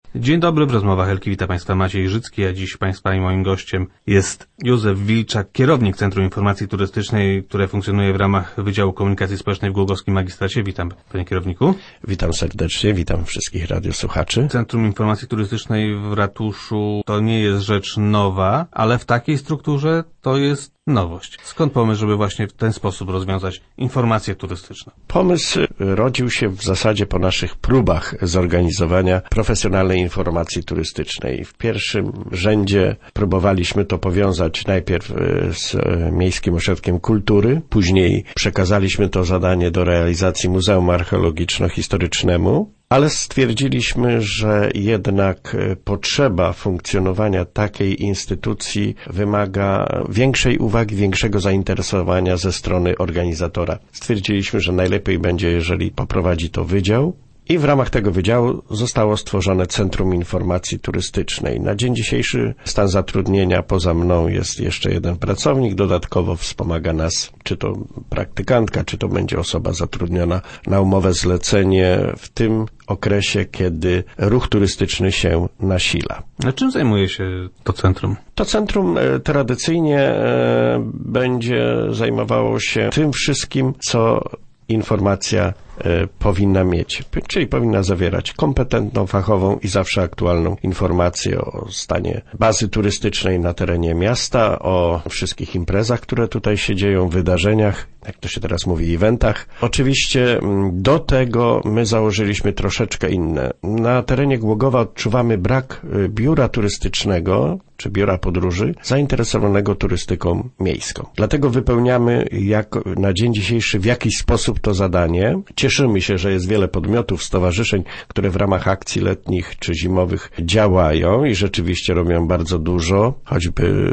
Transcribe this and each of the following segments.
Dzień dobry, w rozmowach Elki wita Państwa Maciej Życki, a dziś Państwa i moim gościem jest Józef Wilczak, kierownik Centrum Informacji Turystycznej, które funkcjonuje w ramach Wydziału Komunikacji Społecznej w Głogowskim Magistracie. Witam, panie kierowniku. Witam serdecznie, witam wszystkich radiosłuchaczy. Centrum Informacji Turystycznej w ratuszu to nie jest rzecz nowa, ale w takiej strukturze to jest nowość. Skąd pomysł, żeby właśnie w ten sposób rozwiązać informacje turystyczne? Pomysł rodził się w zasadzie po naszych próbach zorganizowania profesjonalnej informacji turystycznej. W pierwszym rzędzie próbowaliśmy to powiązać najpierw z Miejskim Ośrodkiem Kultury, później przekazaliśmy to zadanie do realizacji Muzeum Archeologiczno-Historycznemu, ale stwierdziliśmy, że jednak potrzeba funkcjonowania takiej instytucji wymaga większej uwagi, większego zainteresowania ze strony organizatora. Stwierdziliśmy, że najlepiej będzie, jeżeli poprowadzi to wydział. I w ramach tego wydziału zostało stworzone Centrum Informacji Turystycznej. Na dzień dzisiejszy stan zatrudnienia poza mną jest jeszcze jeden pracownik. Dodatkowo wspomaga nas, czy to praktykantka, czy to będzie osoba zatrudniona na umowę zlecenie w tym okresie, kiedy ruch turystyczny się nasila. A czym zajmuje się to centrum? To centrum tradycyjnie będzie zajmowało się tym wszystkim, co informacja powinna mieć, czyli powinna zawierać kompetentną, fachową i zawsze aktualną informację o stanie bazy turystycznej na terenie miasta, o wszystkich imprezach, które tutaj się dzieją, wydarzeniach, jak to się teraz mówi, eventach. Oczywiście do tego my założyliśmy troszeczkę inne. Na terenie Głogowa odczuwamy brak biura turystycznego, czy biura podróży, zainteresowanego turystyką miejską. Dlatego wypełniamy na dzień dzisiejszy w jakiś sposób to zadanie. Cieszymy się, że jest wiele podmiotów, stowarzyszeń, które w ramach akcji letnich czy zimowych działają i rzeczywiście robią bardzo dużo, choćby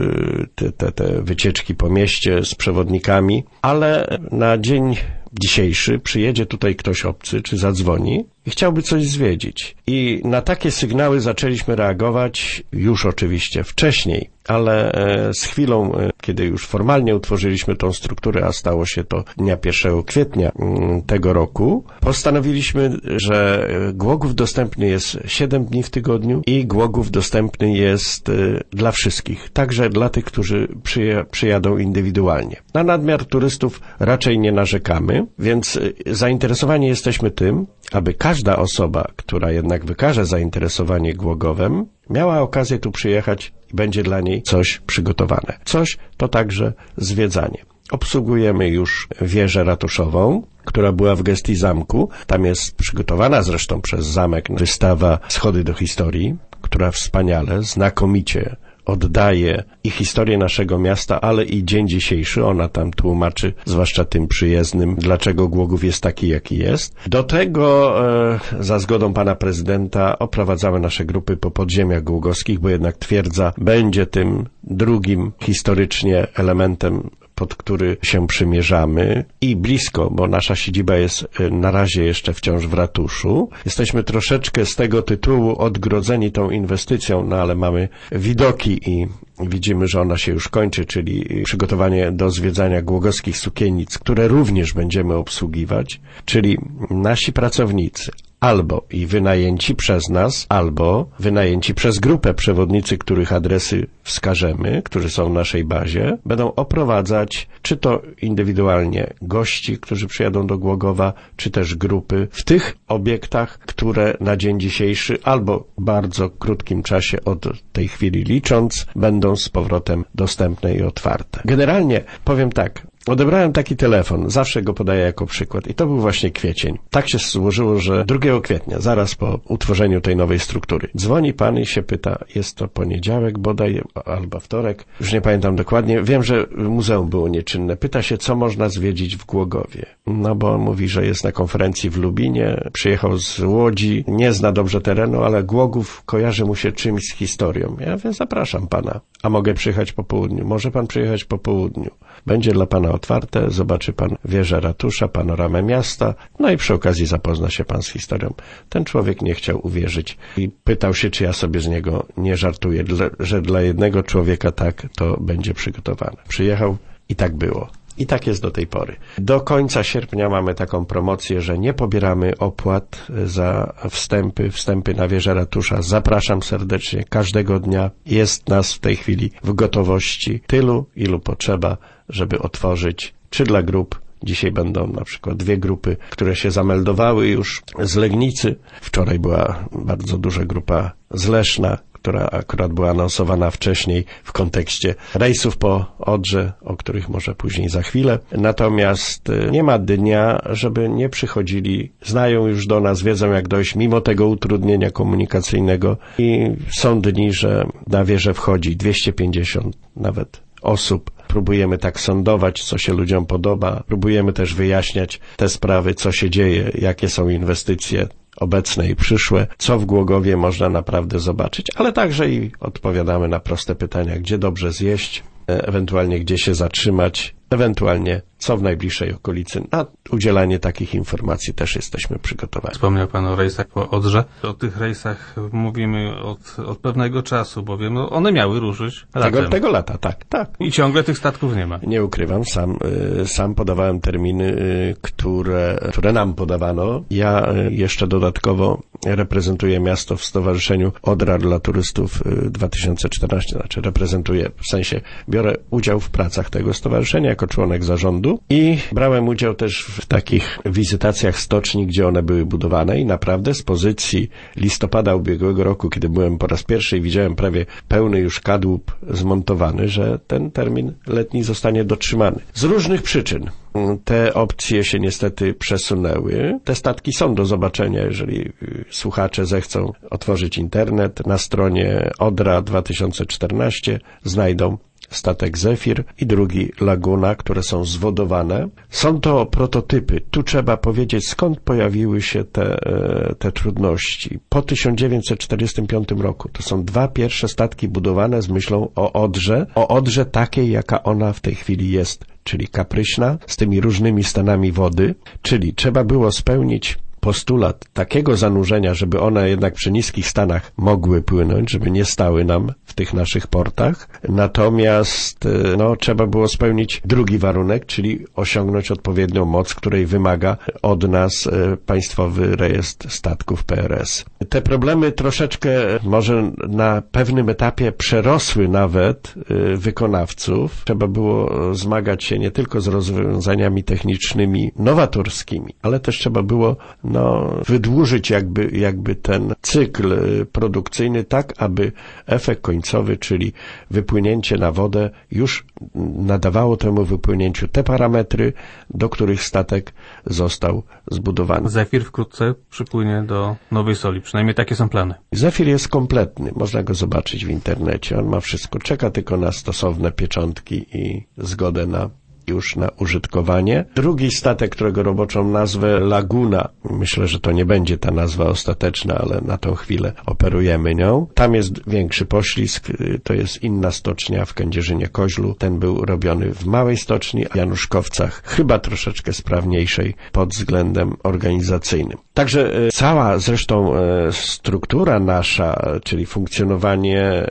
te wycieczki po mieście z przewodnikami, ale na dzień dzisiejszy przyjedzie tutaj ktoś obcy, czy zadzwoni i chciałby coś zwiedzić. I na takie sygnały zaczęliśmy reagować już oczywiście wcześniej, ale z chwilą, kiedy już formalnie utworzyliśmy tą strukturę, a stało się to dnia 1 kwietnia tego roku, postanowiliśmy, że Głogów dostępny jest 7 dni w tygodniu i Głogów dostępny jest dla wszystkich, także dla tych, którzy przyjadą indywidualnie. Na nadmiar turystów raczej nie narzekamy, więc zainteresowani jesteśmy tym, aby każda osoba, która jednak wykaże zainteresowanie Głogowem, miała okazję tu przyjechać i będzie dla niej coś przygotowane. Coś to także zwiedzanie. Obsługujemy już wieżę ratuszową, która była w gestii zamku. Tam jest przygotowana zresztą przez zamek wystawa Schody do historii, która wspaniale, znakomicie oddaje i historię naszego miasta, ale i dzień dzisiejszy. Ona tam tłumaczy, zwłaszcza tym przyjezdnym, dlaczego Głogów jest taki, jaki jest. Do tego za zgodą pana prezydenta oprowadzamy nasze grupy po podziemiach głogowskich, bo jednak twierdza będzie tym drugim historycznie elementem, pod który się przymierzamy i blisko, bo nasza siedziba jest na razie jeszcze wciąż w ratuszu. Jesteśmy troszeczkę z tego tytułu odgrodzeni tą inwestycją, no ale mamy widoki i widzimy, że ona się już kończy, czyli przygotowanie do zwiedzania głogowskich sukiennic, które również będziemy obsługiwać, czyli nasi pracownicy albo i wynajęci przez nas, albo wynajęci przez grupę przewodnicy, których adresy wskażemy, którzy są w naszej bazie, będą oprowadzać czy to indywidualnie gości, którzy przyjadą do Głogowa, czy też grupy w tych obiektach, które na dzień dzisiejszy albo w bardzo krótkim czasie od tej chwili licząc, będą z powrotem dostępne i otwarte. Generalnie powiem tak, odebrałem taki telefon, zawsze go podaję jako przykład i to był właśnie kwiecień. Tak się złożyło, że 2 kwietnia, zaraz po utworzeniu tej nowej struktury, dzwoni pan i się pyta, jest to poniedziałek bodaj, albo wtorek, już nie pamiętam dokładnie, wiem, że muzeum było nieczynne, pyta się, co można zwiedzić w Głogowie. No bo mówi, że jest na konferencji w Lubinie, przyjechał z Łodzi, nie zna dobrze terenu, ale Głogów kojarzy mu się czymś z historią. Ja mówię, zapraszam pana, a mogę przyjechać po południu, może pan przyjechać po południu. Będzie dla pana otwarte, zobaczy pan wieżę ratusza, panoramę miasta, no i przy okazji zapozna się pan z historią. Ten człowiek nie chciał uwierzyć i pytał się, czy ja sobie z niego nie żartuję, że dla jednego człowieka tak to będzie przygotowane. Przyjechał i tak było. I tak jest do tej pory. Do końca sierpnia mamy taką promocję, że nie pobieramy opłat za wstępy na wieżę ratusza. Zapraszam serdecznie każdego dnia. Jest nas w tej chwili w gotowości tylu, ilu potrzeba, żeby otworzyć, czy dla grup. Dzisiaj będą na przykład 2 grupy, które się zameldowały już z Legnicy. Wczoraj była bardzo duża grupa z Leszna, która akurat była anonsowana wcześniej w kontekście rejsów po Odrze, o których może później za chwilę. Natomiast nie ma dnia, żeby nie przychodzili, znają już do nas, wiedzą jak dojść, mimo tego utrudnienia komunikacyjnego. I są dni, że na wieżę wchodzi 250 nawet osób. Próbujemy tak sondować, co się ludziom podoba. Próbujemy też wyjaśniać te sprawy, co się dzieje, jakie są inwestycje obecne i przyszłe, co w Głogowie można naprawdę zobaczyć, ale także i odpowiadamy na proste pytania, gdzie dobrze zjeść, ewentualnie gdzie się zatrzymać, ewentualnie co w najbliższej okolicy. Na udzielanie takich informacji też jesteśmy przygotowani. Wspomniał Pan o rejsach po Odrze. O tych rejsach mówimy od pewnego czasu, bowiem one miały ruszyć latem. Tego lata, tak. I ciągle tych statków nie ma. Nie ukrywam, sam podawałem terminy, które nam podawano. Ja jeszcze dodatkowo reprezentuję miasto w Stowarzyszeniu Odra dla Turystów 2014, znaczy reprezentuję, w sensie biorę udział w pracach tego stowarzyszenia jako członek zarządu i brałem udział też w takich wizytacjach stoczni, gdzie one były budowane i naprawdę z pozycji listopada ubiegłego roku, kiedy byłem po raz pierwszy i widziałem prawie pełny już kadłub zmontowany, że ten termin letni zostanie dotrzymany. Z różnych przyczyn te opcje się niestety przesunęły. Te statki są do zobaczenia, jeżeli słuchacze zechcą otworzyć internet. Na stronie Odra 2014 znajdą statek Zefir i drugi Laguna, które są zwodowane. Są to prototypy. Tu trzeba powiedzieć, skąd pojawiły się te trudności. Po 1945 roku to są 2 pierwsze statki budowane z myślą o Odrze takiej, jaka ona w tej chwili jest, czyli kapryśna, z tymi różnymi stanami wody, czyli trzeba było spełnić postulat takiego zanurzenia, żeby one jednak przy niskich stanach mogły płynąć, żeby nie stały nam w tych naszych portach. Natomiast trzeba było spełnić drugi warunek, czyli osiągnąć odpowiednią moc, której wymaga od nas Państwowy Rejestr Statków PRS. Te problemy troszeczkę może na pewnym etapie przerosły nawet wykonawców. Trzeba było zmagać się nie tylko z rozwiązaniami technicznymi nowatorskimi, ale też trzeba było wydłużyć jakby ten cykl produkcyjny tak, aby efekt końcowy, czyli wypłynięcie na wodę, już nadawało temu wypłynięciu te parametry, do których statek został zbudowany. Zefir wkrótce przypłynie do Nowej Soli, przynajmniej takie są plany. Zefir jest kompletny, można go zobaczyć w internecie, on ma wszystko, czeka tylko na stosowne pieczątki i zgodę na użytkowanie. Drugi statek, którego roboczą nazwę Laguna, myślę, że to nie będzie ta nazwa ostateczna, ale na tą chwilę operujemy nią. Tam jest większy poślizg, to jest inna stocznia w Kędzierzynie-Koźlu. Ten był robiony w małej stoczni, a w Januszkowcach chyba troszeczkę sprawniejszej pod względem organizacyjnym. Także cała zresztą struktura nasza, czyli funkcjonowanie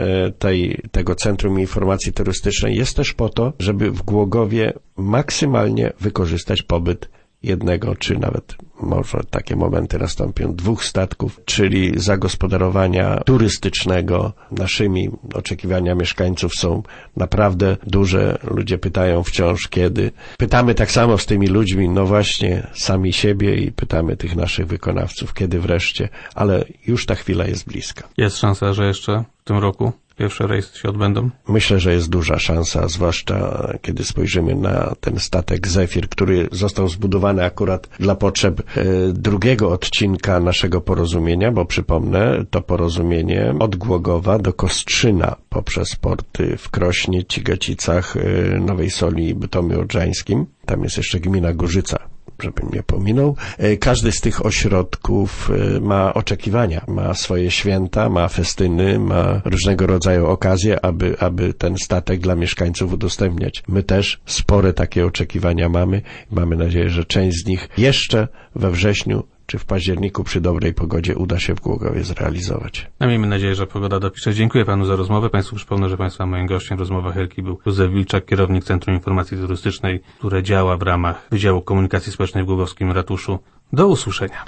tego Centrum Informacji Turystycznej jest też po to, żeby w Głogowie maksymalnie wykorzystać pobyt jednego, czy nawet może takie momenty nastąpią 2 statków, czyli zagospodarowania turystycznego. Naszymi oczekiwania mieszkańców są naprawdę duże. Ludzie pytają wciąż kiedy. Pytamy tak samo z tymi ludźmi, właśnie sami siebie i pytamy tych naszych wykonawców, kiedy wreszcie, ale już ta chwila jest bliska. Jest szansa, że jeszcze w tym roku pierwsze rejsy się odbędą? Myślę, że jest duża szansa, zwłaszcza kiedy spojrzymy na ten statek Zefir, który został zbudowany akurat dla potrzeb drugiego odcinka naszego porozumienia, bo przypomnę, to porozumienie od Głogowa do Kostrzyna poprzez porty w Krośnie, Cigacicach, Nowej Soli i Bytomiu Odrzańskim. Tam jest jeszcze gmina Górzyca, żebym nie pominął. Każdy z tych ośrodków ma oczekiwania, ma swoje święta, ma festyny, ma różnego rodzaju okazje, aby ten statek dla mieszkańców udostępniać. My też spore takie oczekiwania mamy. Mamy nadzieję, że część z nich jeszcze we wrześniu czy w październiku przy dobrej pogodzie uda się w Głogowie zrealizować. A miejmy nadzieję, że pogoda dopisze. Dziękuję panu za rozmowę. Państwu przypomnę, że państwa moim gościem w rozmowach Helki był Józef Wilczak, kierownik Centrum Informacji Turystycznej, które działa w ramach Wydziału Komunikacji Społecznej w Głogowskim Ratuszu. Do usłyszenia.